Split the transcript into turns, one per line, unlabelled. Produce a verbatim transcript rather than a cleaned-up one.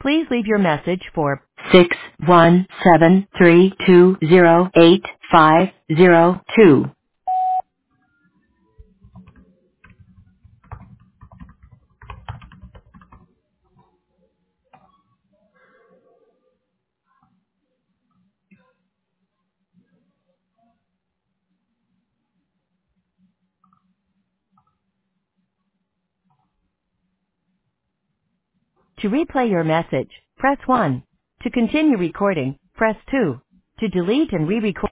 Please leave your message for six one seven three two zero eight five zero two. To replay your message, press one. To continue recording, press two. To delete and re-record